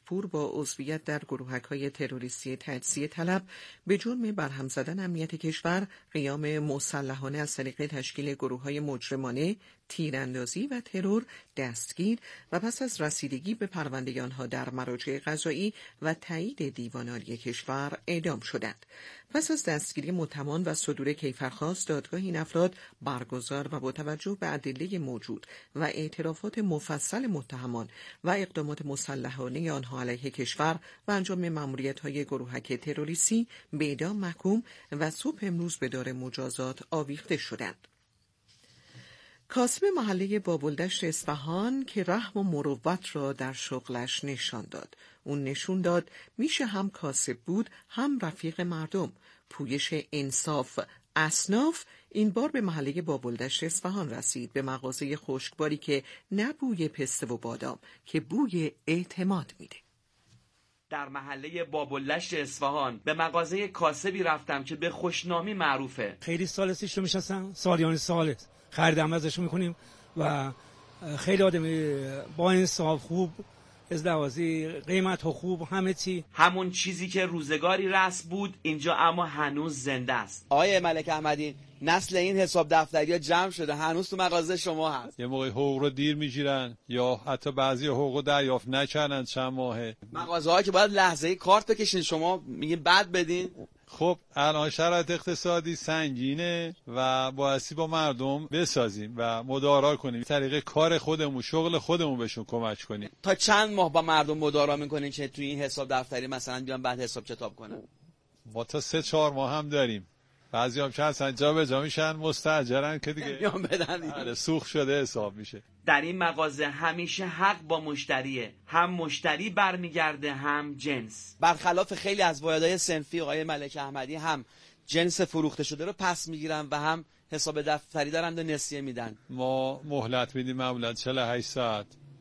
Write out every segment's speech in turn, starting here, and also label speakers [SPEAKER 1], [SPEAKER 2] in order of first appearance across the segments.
[SPEAKER 1] پور با عضویت در گروهک‌های تروریستی تجزیه طلب به جرم برهم زدن امنیت کشور، قیام مسلحانه از طریق تشکیل گروه‌های مجرمانه، تیراندازی و ترور دستگیر و پس از رسیدگی به پرونده آنها در مراجع قضایی و تایید دیوان عالی کشور اعدام شدند. پس از دستگیری متهمان و صدور کیفرخواست، دادگاه این افراد برگزار و با توجه به ادله موجود و اعترافات مفصل متهمان و اقدامات مسلحانه آنها علیه کشور و انجام مأموریت‌های گروهک تروریستی به اعدام محکوم و صبح امروز به دار مجازات آویخته شدند. کاسب محله بابلدشت اصفهان که رحم و مروت را در شغلش نشان داد. اون نشون داد میشه هم کاسب بود هم رفیق مردم. پویش انصاف اصناف این بار به محله بابلدشت اصفهان رسید، به مغازه خشکباری که نه بوی پسته و بادام که بوی اعتماد میده.
[SPEAKER 2] در محله بابلدشت اصفهان به مغازه کاسبی رفتم که به خوشنامی معروفه.
[SPEAKER 3] خیلی سالسیش رو میشناسن، سالیان ساله خریدم ازش میکنیم و خیلی آدمی با انصاف، خوب، ازدواجی، قیمت و خوب، همه چی.
[SPEAKER 2] همون چیزی که روزگاری رسم بود اینجا اما هنوز زنده است.
[SPEAKER 4] آقای ملک احمدی، نسل این حساب دفتری‌ها جمع شده، هنوز تو مغازه شما هست.
[SPEAKER 5] یه موقع حقوق رو دیر میگیرن یا حتی بعضی حقوق دریافت نکردن چند ماهه.
[SPEAKER 4] مغازه‌ها که باید لحظه‌ای کارت بکشین، شما میگین بعد بدین.
[SPEAKER 5] خب الان شرایط اقتصادی سنگینه و بایستی با مردم بسازیم و مدارا کنیم، طریق کار خودمون، شغل خودمون بهشون کمک کنیم.
[SPEAKER 4] تا چند ماه با مردم مدارا میکنین که توی این حساب دفتری مثلا بیان بعد حساب کتاب کنن؟
[SPEAKER 5] ما تا 3-4 ماه هم داریم. بعضی هم که اصلا جا به جا میشن، مستاجرن که دیگه
[SPEAKER 4] میان بدن،
[SPEAKER 5] سوخت شده حساب میشه.
[SPEAKER 2] در این مغازه همیشه حق با مشتریه، هم مشتری برمیگرده هم جنس.
[SPEAKER 4] برخلاف خیلی از واحدهای صنفی آقای ملک احمدی هم جنس فروخته شده رو پس میگیرن و هم حساب دفتری دارن و نسیه میدن.
[SPEAKER 5] ما مهلت میدیم معمولا 48 ساعت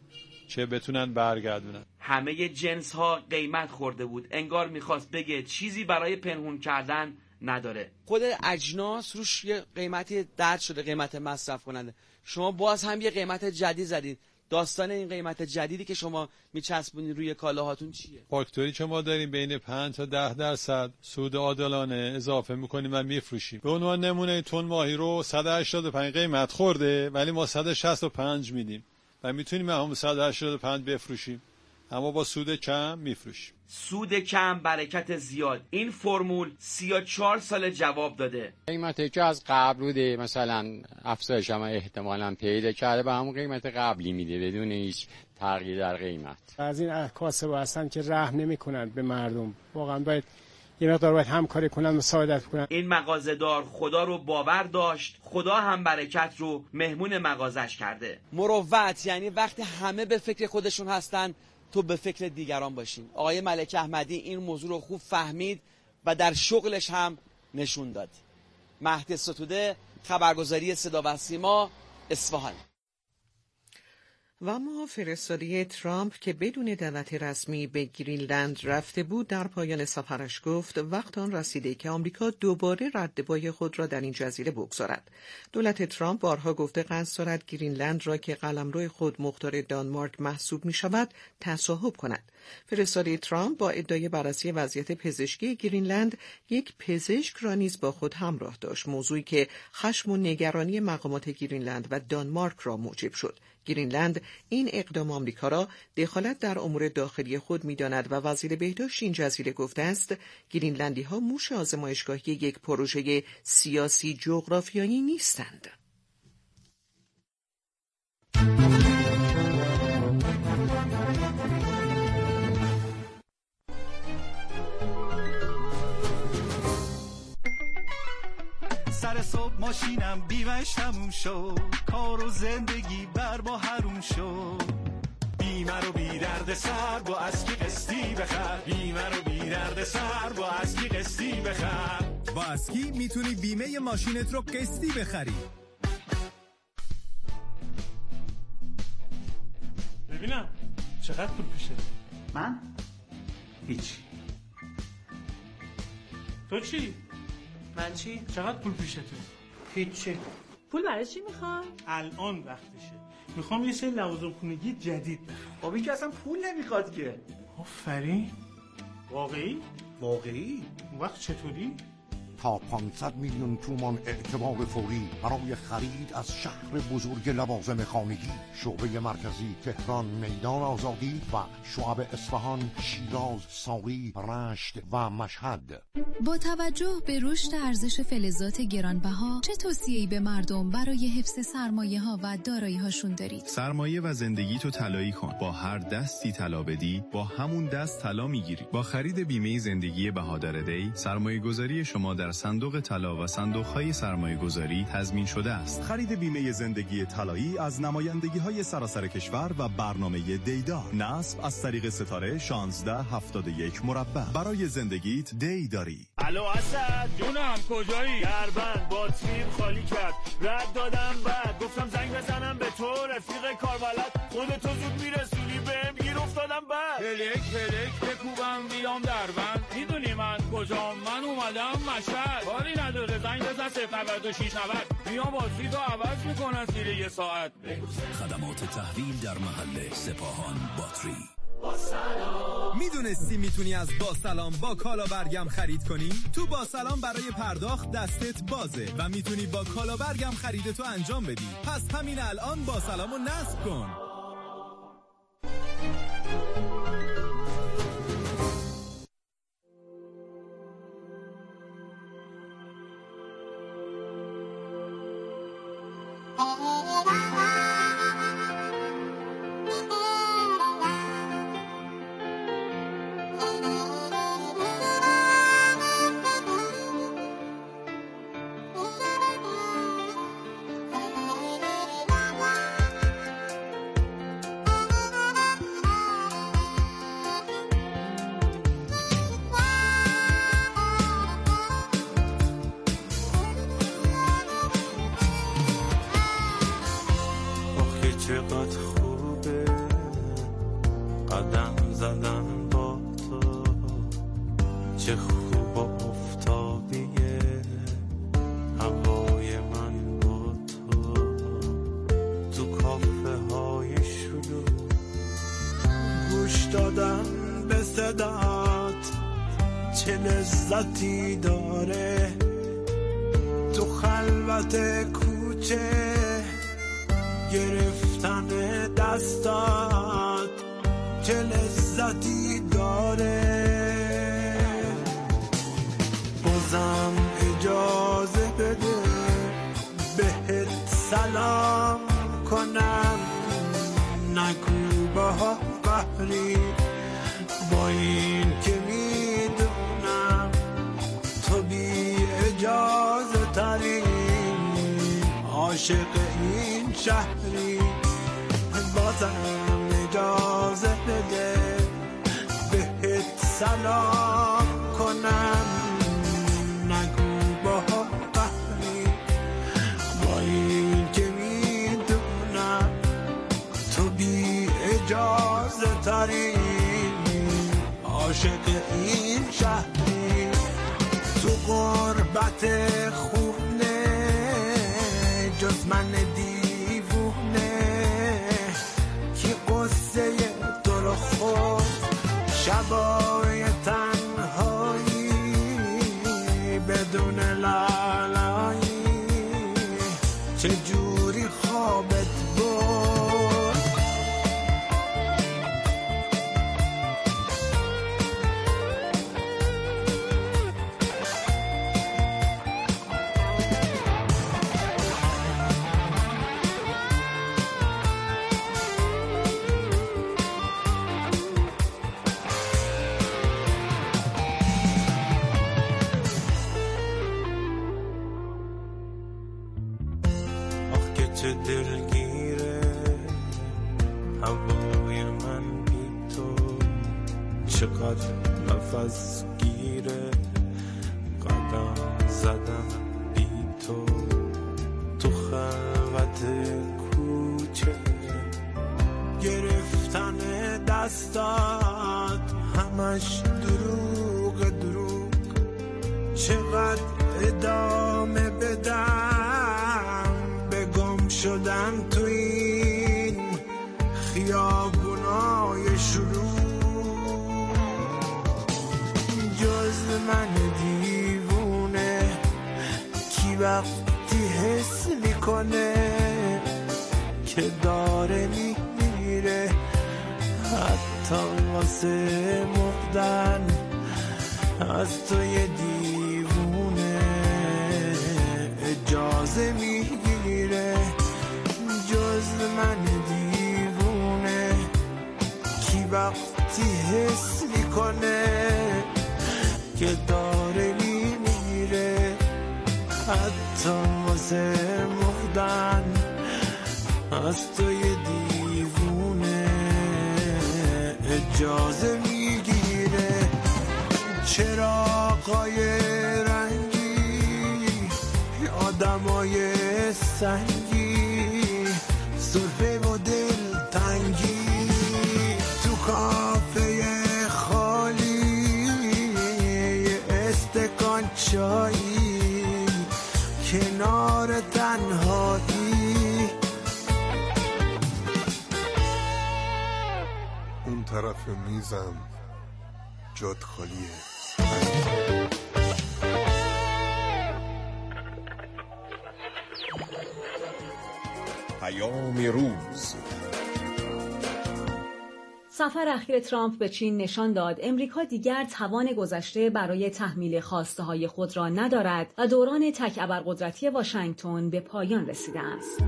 [SPEAKER 5] که بتونن برگردونن.
[SPEAKER 2] همه جنس ها قیمت خورده بود، انگار میخواست بگه چیزی برای پنهون کردن نداره.
[SPEAKER 4] خود اجناس روش یه قیمتی درج شده، قیمت مصرف کننده. شما باز هم یه قیمت جدید زدید. داستان این قیمت جدیدی که شما میچسبونید روی کالاهاتون چیه؟
[SPEAKER 5] فاکتوری که ما داریم بین 5 تا 10% سود عادلانه اضافه میکنیم و میفروشیم. به عنوان نمونه تن ماهی رو 185 قیمت خورده ولی ما 165 میدیم و میتونیم هم 185 بفروشیم، اما با سود کم میفروشیم.
[SPEAKER 2] سود کم برکت زیاد. این فرمول 34 سال جواب داده.
[SPEAKER 6] قیمتی که از قبل بوده مثلا افزایش هم احتمالاً پیدا کرده به همون قیمت قبلی میده بدون هیچ تغییر در قیمت.
[SPEAKER 7] از این کاسبا هستن که رحم نمیکنن به مردم، واقعا باید یه مقدار باید همکاری کنن، مساعدت کنن.
[SPEAKER 2] این مغازه‌دار خدا رو باور داشت، خدا هم برکت رو مهمون مغازش کرده.
[SPEAKER 4] مروت یعنی وقتی همه به فکر خودشون هستن تو به فکر دیگران باشین. آقای ملک احمدی این موضوع رو خوب فهمید و در شغلش هم نشون داد. مهدی ستوده، خبرگزاری صدا و سیما، اصفهان.
[SPEAKER 1] و اما فرستاده ترامپ که بدون دعوت رسمی به گرینلند رفته بود در پایان سفرش گفت وقت آن رسیده که آمریکا دوباره ردپای خود را در این جزیره بگذارد. دولت ترامپ بارها گفته قصد دارد گرینلند را که قلمرو خود مختار دانمارک محسوب می شود تصاحب کند. فرستاده ترامپ با ادعای بررسی وضعیت پزشکی گرینلند یک پزشک را نیز با خود همراه داشت، موضوعی که خشم و نگرانی مقامات گرینلند و دانمارک را موجب شد. گرینلند این اقدام آمریکا را دخالت در امور داخلی خود می‌داند و وزیر بهداشت این جزیره گفته است گرینلندی‌ها موش آزمایشگاهی یک پروژه سیاسی جغرافیایی نیستند.
[SPEAKER 8] سر صبح ماشینم بیمش تموم شد، کار و زندگی بر ما حروم شد. بیمه رو بی درد سر با اسکی قسطی بخر، بیمه رو بی درد سر با اسکی قسطی بخر.
[SPEAKER 9] با اسکی میتونی بیمه ماشینت رو قسطی بخری.
[SPEAKER 10] ببینم چقدر پول پیشه؟
[SPEAKER 11] من؟ هیچ.
[SPEAKER 10] تو چی؟
[SPEAKER 11] من چی؟
[SPEAKER 10] چقدر پول پیشته؟
[SPEAKER 11] هیچی.
[SPEAKER 12] پول برای چی میخوای؟
[SPEAKER 10] الان وقتشه. میخوام یه سری لوازم خونگی جدید بخرم.
[SPEAKER 11] خب این که اصلا پول نمیخواد که.
[SPEAKER 10] آفرین. واقعی؟
[SPEAKER 13] واقعی؟
[SPEAKER 10] اون وقت چطوری؟
[SPEAKER 13] تا 500 میلیون تومان اعتبار فوری برای خرید از شهر بزرگ لوازم خانگی. شعبه مرکزی تهران میدان آزادی و شعب اصفهان، شیراز، ساری، رشت و مشهد.
[SPEAKER 14] با توجه به رشد ارزش فلزات گرانبها، چه توصیه‌ای به مردم برای حفظ سرمایه‌ها و دارایی‌هاشون دارید؟
[SPEAKER 15] سرمایه و زندگی تو طلایی کن. با هر دستی طلا بدی، با همون دست طلا میگیری. با خرید بیمه زندگی بهادر دی، سرمایه‌گذاری شما در صندوق طلا و صندوق‌های سرمایه‌گذاری تضمین شده است.
[SPEAKER 16] خرید بیمه زندگی طلایی از نمایندگی‌های سراسر کشور و برنامه دیدار. نصب از طریق ستاره 1671 مربع. برای زندگیت دی داری.
[SPEAKER 17] الو اسد جونم، کجایی؟ دربند باتریم خالی کرد، رد دادم بعد گفتم زنگ بزنم به تو، رفیق کاربلد خودتو زود میرسونی بهم، گیر افتادم بعد
[SPEAKER 18] هلک بکوبم بیام دربند. میدونی من کجام؟ من اومدم مشهد. کاری نداره، زنگ بزن 09690 میام بازی تو عوض میکنن زیر یه ساعت.
[SPEAKER 19] خدمات تحویل در محل سپاهان باتری.
[SPEAKER 9] میدونستی میتونی از با سلام با کالا برگم خرید کنی؟ تو با سلام برای پرداخت دستت بازه و میتونی با کالا برگم خریدتو انجام بدی. پس همین الان با سلامو نصب کن.
[SPEAKER 8] چقدر خوبه قدم زدن با تو، چه خوب و افتابیه هوای من با تو کافه های شلوغ، گوش دادن به صدات چه لذتی داره، تو خلوت کوچه گرفتن دستات چه لذتی داره. بازم اجازه بده بهت سلام کنم، نگو با قهری با این که میدونم تو بی اجازه تری عاشق این شهری. بازم اجازه بده بهت سلام کنم، نگو با قهری با این که میدونم تو بی اجازه تری عاشق این شهری. تو غربت خونه جز من دیوونه کی قصه تو رو خود، شبای تنهایی بدون لالایی چه جوری خوابت بود. چه دلگیره هوای من بی تو، چقدر نفس گیره قدم زدم بی تو خلوت کوچه گرفتن دستات همش دروغ چقدر ادامه بدم گم شدم تو این خیابونای شلوغ.
[SPEAKER 20] من دیوونه کی وقتی حس میکنه که داره میمیره، حتی واسه مردن از تو یه دیوونه اجازه میگیره. جز من دیوونه کی وقتی حس میکنه که داره میمیره، حتی واسه مردن از تو یه دیوونه اجازه میگیره. چراغای رنگی، آدمای سنگی، سرفه و دل تنگی، تو کافه خالی یه استکان چایی کنار تنهایی.
[SPEAKER 21] اون طرف میزم جات خالیه.
[SPEAKER 22] پیام روز.
[SPEAKER 12] سفر اخیر ترامپ به چین نشان داد امریکا دیگر توان گذشته برای تحمیل خواسته‌های خود را ندارد و دوران تک ابرقدرتی واشنگتن به پایان رسیده است.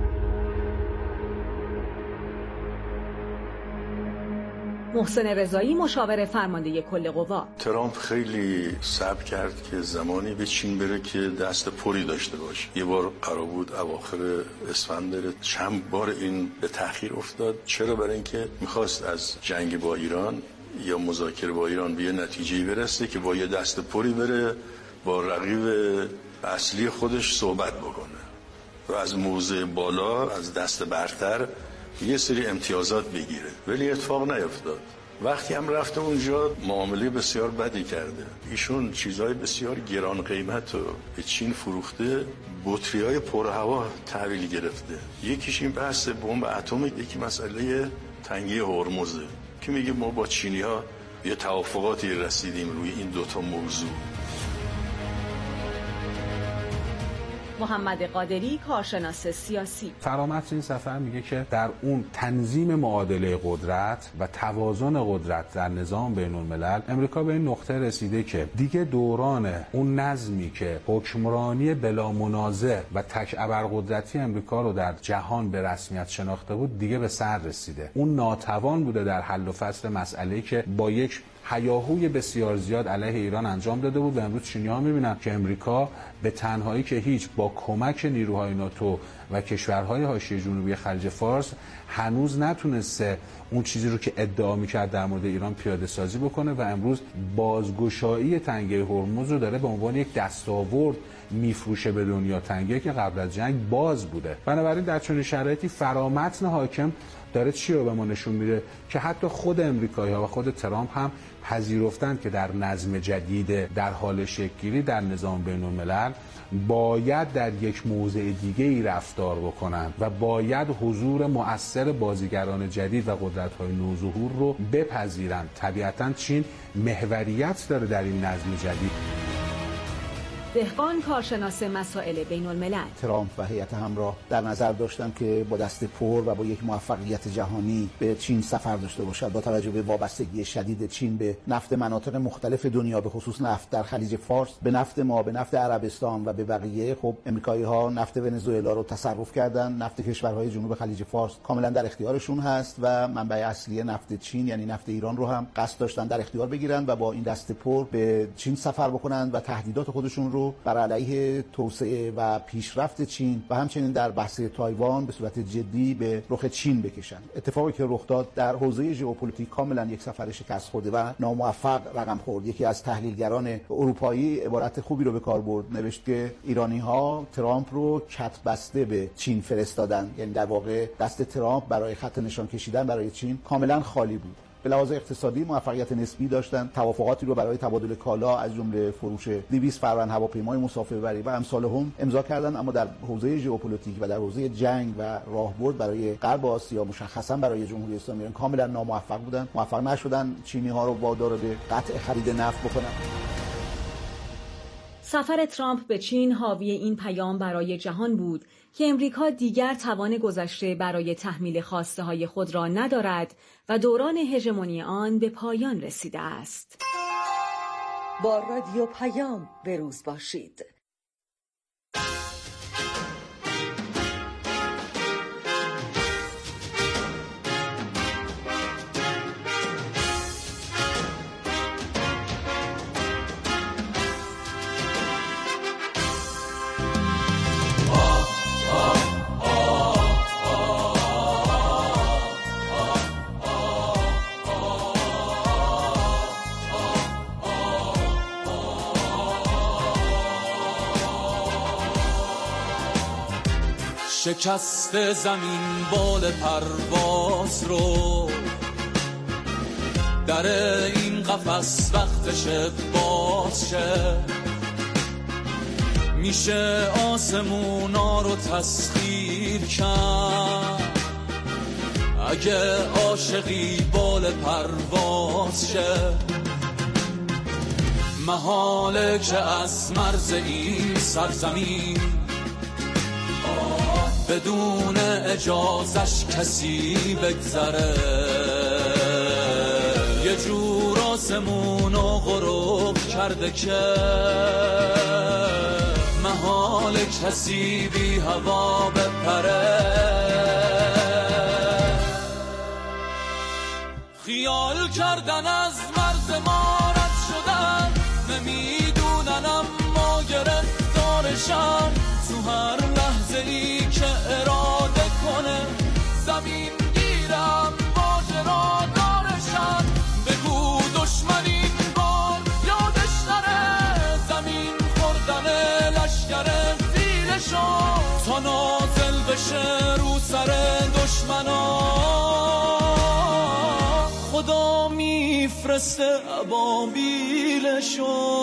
[SPEAKER 12] محسن رضایی، مشاور فرمانده کل قوا:
[SPEAKER 23] ترامپ خیلی صبر کرد که زمانی به چین بره که دست پری داشته باشه. یه بار قرار بود اواخر اسفند بره، چند بار این به تأخیر افتاد. چرا؟ برای اینکه میخواست از جنگ با ایران یا مذاکره با ایران به یه نتیجه‌ای برسه که با یه دست پری بره با رقیب اصلی خودش صحبت بکنه و از موضع بالا، از دست برتر یه سری امتیازات بگیره. ولی اتفاق نیفتاد. وقتی هم رفته اونجا معامله بسیار بدی کرده. ایشون چیزهای بسیار گران قیمت رو به چین فروخته، بطری‌های پرهوا تحویل گرفته. یکیش این بحث بمب اتمی، یکی مسئله تنگی هرمزه که میگه ما با چینی‌ها یه توافقاتی رسیدیم روی این دوتا موضوع.
[SPEAKER 12] محمد قادری، کارشناس سیاسی:
[SPEAKER 24] فرامتن این سفر میگه که در اون تنظیم معادله قدرت و توازن قدرت در نظام بین الملل امریکا به این نقطه رسیده که دیگه دوران اون نظمی که حکمرانی بلا منازع و تک ابرقدرتی امریکا رو در جهان به رسمیت شناخته بود دیگه به سر رسیده. اون ناتوان بوده در حل و فصل مسئله‌ای که با یک هیاهوی بسیار زیاد علیه ایران انجام داده بود و امروز چینی‌ها می‌بینن که امریکا به تنهایی که هیچ با کمک نیروهای ناتو و کشورهای حاشیه جنوبی خلیج فارس هنوز نتونسته اون چیزی رو که ادعا می‌کرد در مورد ایران پیاده سازی بکنه و امروز بازگشایی تنگه هرمز رو داره به عنوان یک دستاورد میفروشه به دنیا، تنگه‌ای که قبل از جنگ باز بوده. بنابراین در چنین شرایطی فرامتن حاکم داره چی رو به ما نشون میده که حتی خود امریکایی‌ها و خود ترامپ هم پذیرفتند که در نظم جدید در حال شکل‌گیری در نظام بین‌الملل باید در یک موضع دیگه‌ای رفتار بکنند و باید حضور مؤثر بازیگران جدید و قدرت‌های نوظهور رو بپذیرند. طبیعتاً چین محوریت داره در این نظم جدید.
[SPEAKER 12] دهقان، کارشناس مسائل بین الملل:
[SPEAKER 25] ترامپ و هیئت همراه در نظر داشتن که با دست پر و با یک موفقیت جهانی به چین سفر داشته باشد. با توجه به وابستگی شدید چین به نفت مناطق مختلف دنیا، به خصوص نفت در خلیج فارس، به نفت ما، به نفت عربستان و به بقیه، خب امریکایی‌ها نفت ونزوئلا رو تصرف کردن. نفت کشورهای جنوب خلیج فارس کاملا در اختیارشون هست و منبع اصلی نفت چین یعنی نفت ایران رو هم قصد داشتن در اختیار بگیرن و با این دست پر به چین سفر بکنن و تهدیدات خودشون رو بر علیه توسعه و پیشرفت چین و همچنین در بحث تایوان به صورت جدی به رخ چین بکشن. اتفاقی که رخ داد در حوزه ژئوپلیتیک کاملا یک سفر شکست خورده و ناموفق رقم خورد. یکی از تحلیلگران اروپایی عبارت خوبی رو به کار برد، نوشت که ایرانی‌ها ترامپ رو کت بسته به چین فرستادن، یعنی در واقع دست ترامپ برای خط نشان کشیدن برای چین کاملا خالی بود. به لحاظ اقتصادی موفقیت نسبی داشتن، توافقاتی رو برای تبادل کالا از جمله فروش 200 فروند هواپیمای مسافربری و امثال هم امضا کردن، اما در حوزه ژئوپلیتیک و در حوزه جنگ و راهبرد برای غرب آسیا، مشخصا برای جمهوری اسلامی ایران، کاملا ناموفق بودن. موفق نشدن چینی‌ها رو وادار به قطع خرید نفت بکنن.
[SPEAKER 12] سفر ترامپ به چین حاوی این پیام برای جهان بود که امریکا دیگر توان گذشته برای تحمیل خواسته‌های خود را ندارد و دوران هژمونی آن به پایان رسیده است.
[SPEAKER 3] با رادیو پیام به روز باشید.
[SPEAKER 5] شکست زمین بال پرواز رو در این قفس وقتش باز شه، میشه آسمونا رو تسخیر کرد اگه عاشقی بال پرواز شه. محاله که از مرز این سرزمین بدون اجازش کسی بگذره، یه جور آسمون رو غروب کرده که محال کسی بی هوا بپره. خیال کردن از مرز ما رد شدن، نمیدونن اما گرفتارشن، تو هر لحظه ای که اراده کنه زمین گیرم ماجرا دارشن. بگو دشمن این بار یادش نره، زمین خوردن لشگر فیلشو تا نازل بشه رو سر دشمنا. خدا میفرسته ابابیلشو.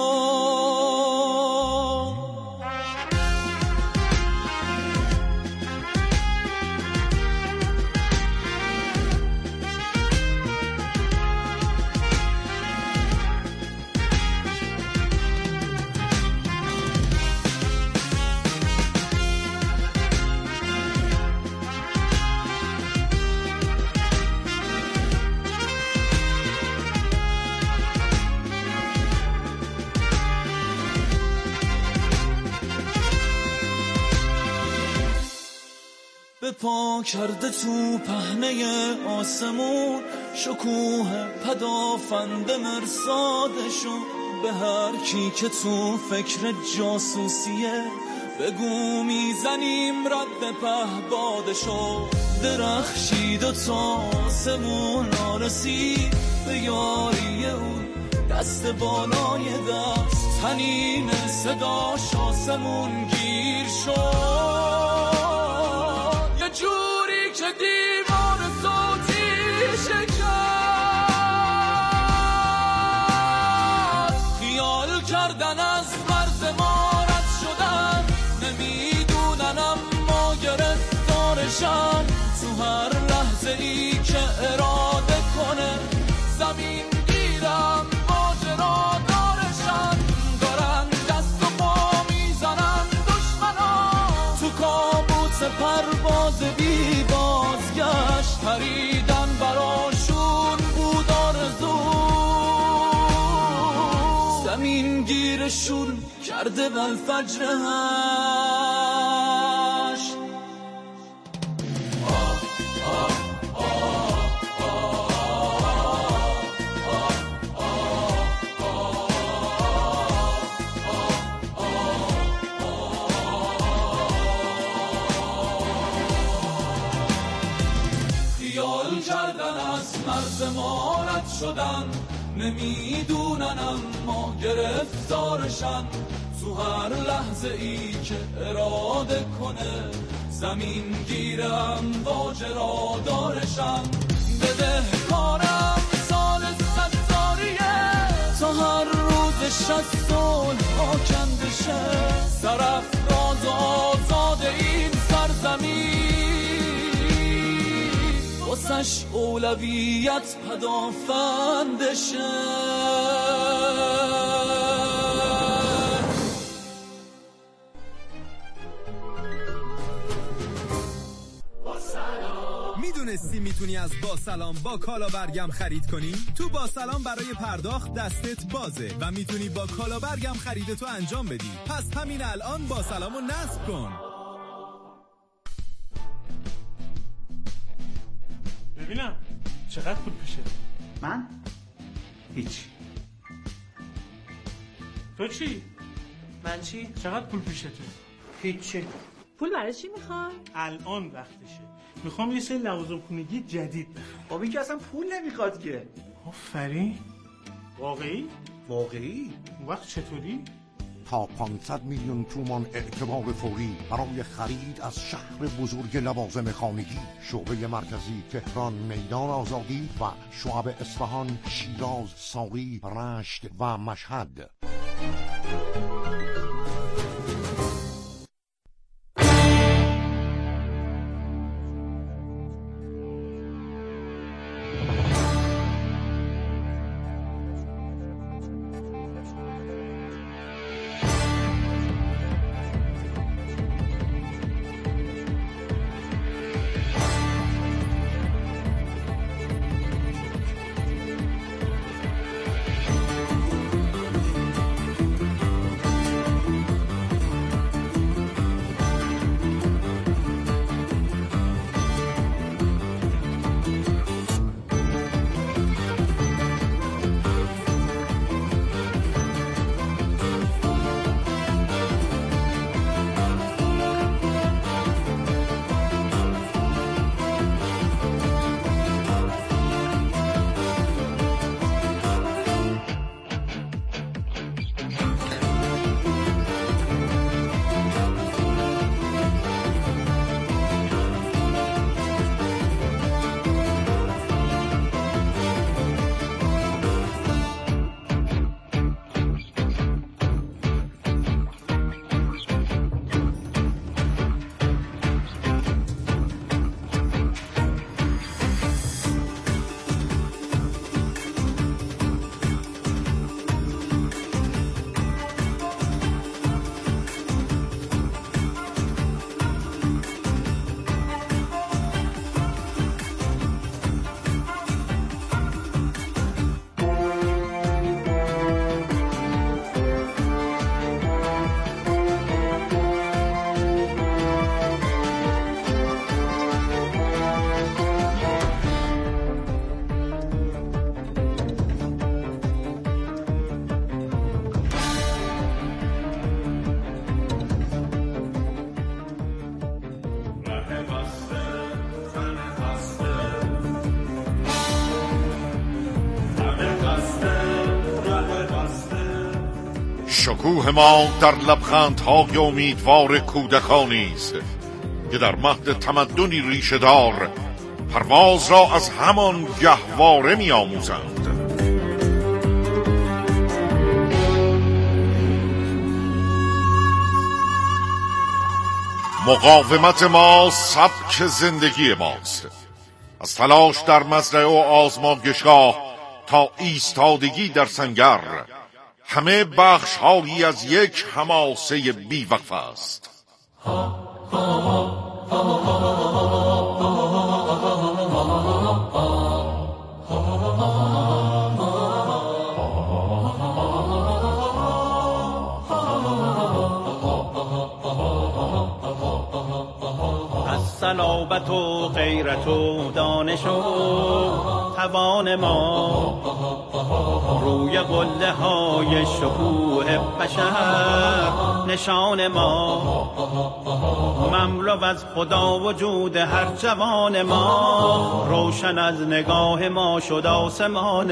[SPEAKER 5] پا کرده تو پهنه آسمون شکوه پدافند مرصادشون. به هر کی که تو فکر جاسوسیه بگو میزنیم رد پهبادشو. درخشید و تا آسمون رسید به یاری اون دست بالای دست، تنین صداش آسمون گیر شد. جوری که دیوار صوتی شکست، خیال کردن از مرز ما رد شدن، نمیدونن اما گرفتارشن، تو هر لحظه ای که اراده کنه زمین گیرم ماجرا دارشن. دارن دست و پا میزنن دشمنا تو کابوس پرواز بی بازگشت، پریدن براشون بود آرزو، زمین گیرشون کرده والفجر هشت. ما رد شدن نمیدونن اما گرفتارشن، تو هر لحظه ای که اراده کنه زمین گیرم واجرا دارشن. بده کارم سال ستاریه تا هر روز شد صلح آکنده شه، سرافراز آزاد این سرزمین واسش اولویت پدافندشه.
[SPEAKER 9] حسی میتونی از با سلام با کالابرگم خرید کنی؟ تو با سلام برای پرداخت دستت بازه و میتونی با کالابرگم خریدتو انجام بدی. پس همین الان با سلامو نصب کن.
[SPEAKER 10] ببینم چقدر پول پیشه؟
[SPEAKER 11] من؟ هیچ.
[SPEAKER 10] تو چی؟
[SPEAKER 11] من چی؟
[SPEAKER 10] چقدر پول پیشه تو؟
[SPEAKER 11] هیچی.
[SPEAKER 2] پول برای چی میخوای؟
[SPEAKER 10] الان وقتشه. میخوام یه سری لوازم خونگی جدید بخرم.
[SPEAKER 11] خب این که اصلا پول نمیخواد که.
[SPEAKER 10] آفرین. واقعی؟
[SPEAKER 11] واقعی؟
[SPEAKER 10] اون وقت چطوری؟
[SPEAKER 13] تا 500 میلیون تومان اعتبار فوری برای خرید از شهر بزرگ لوازم خانگی. شعبه مرکزی تهران، میدان آزادی و شعب اصفهان، شیراز، ساری، رشت و مشهد. شکوه ما در لبخندهای امیدوار کودکانی است که در مهد تمدنی ریشه دار پرواز را از همان گهواره می آموزند. مقاومت ما سبک زندگی ماست. از تلاش در مزرعه و آزمایشگاه تا ایستادگی در سنگر، همه بخش‌هایی از یک حماسه بی‌وقفه است.
[SPEAKER 4] صلابت و غیرت و دانش و توان ما روی قله های شکوه بشر نشان ما مملو از خدا وجود هر جوان ما روشن از نگاه ما شد آسمان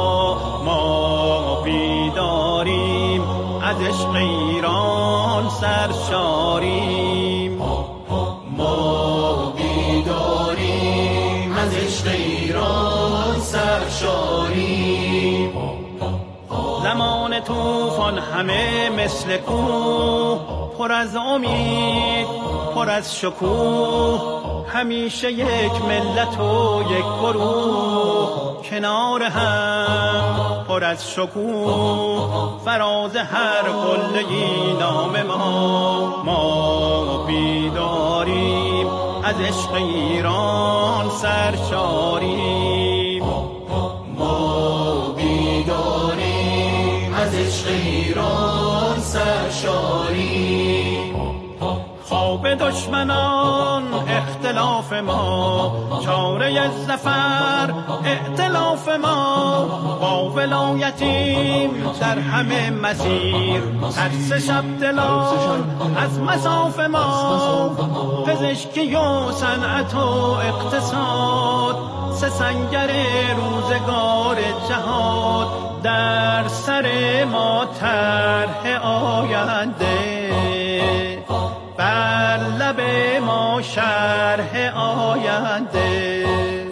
[SPEAKER 4] ما بیداریم از عشق ایران سرشاریم ما بیداریم از عشق ایران سرشاریم زمان طوفان همه مثل کوه پر از امید پر از شکوه همیشه یک ملت و یک گروه کنار هم پر از شکوه فراز هر قله‌ای نام ما بیداریم از عشق ایران سرشاریم.
[SPEAKER 5] ما بیداریم از عشق ایران سرشاریم.
[SPEAKER 4] خواب دشمنان اختلاف ما، چاره ظفر ائتلاف ما. با ولایتیم در همه مسیر، ترس شب دلان از مصاف ما. پزشکی و صنعت و اقتصاد، سه سنگر روزگار جهاد. در سر ما طرح آینده، بر لب ما شرح آینده.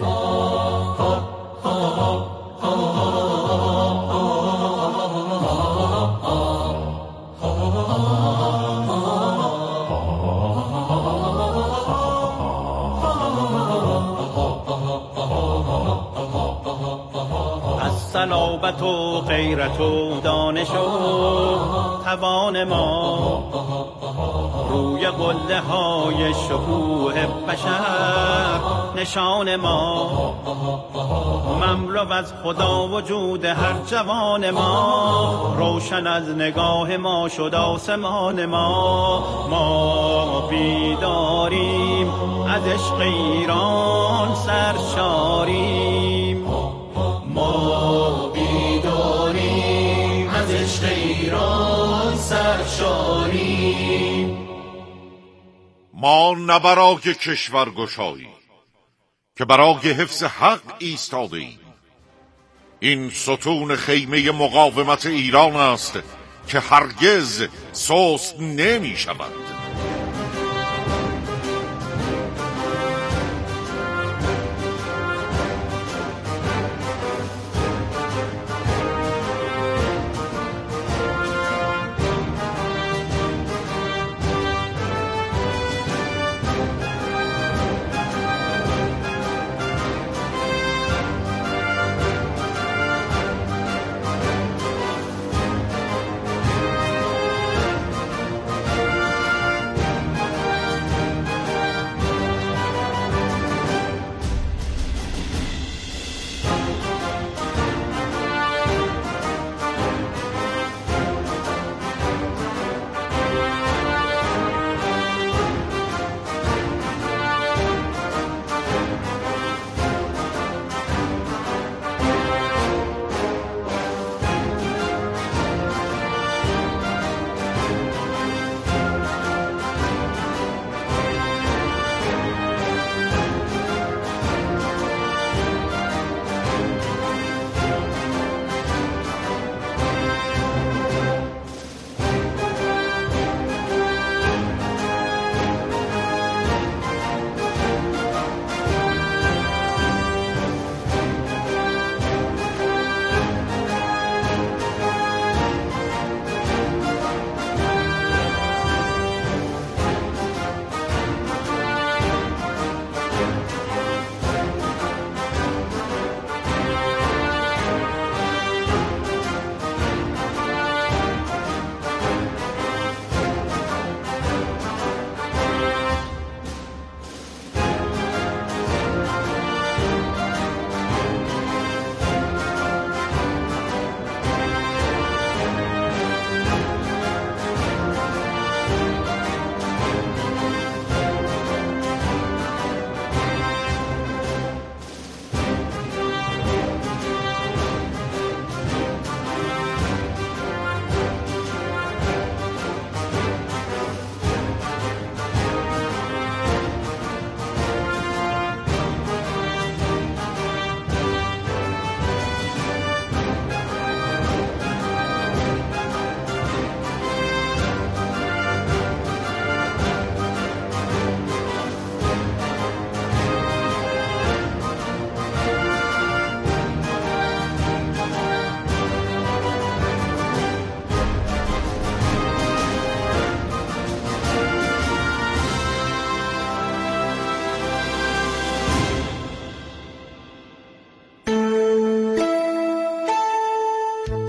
[SPEAKER 4] صلابت و غیرت و دانش و توان ما، روی قله های شکوه بشر نشان ما. مملو از خدا وجود هر جوان ما، روشن از نگاه ما شد آسمان ما. ما بیداریم از عشق ایران سرشاریم.
[SPEAKER 5] ما بیداریم از عشق ایران سرشاریم.
[SPEAKER 13] ما نه برای کشور گشایی که برای حفظ حق ایستاده ایم. این ستون خیمه مقاومت ایران است که هرگز سست نمی شود.